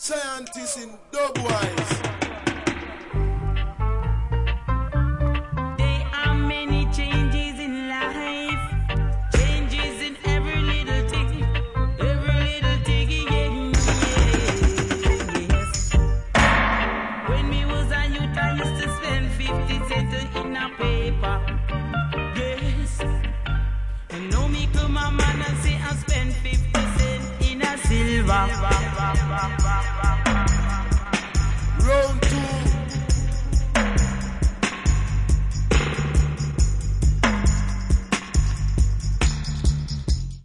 Scientists in Dubwise. There are many changes in life, changes in every little thing, yeah, yes. When we was a youth, I used to spend 50 cents in a paper, yes. And now me come a man and say I spend 50 cents in a silver.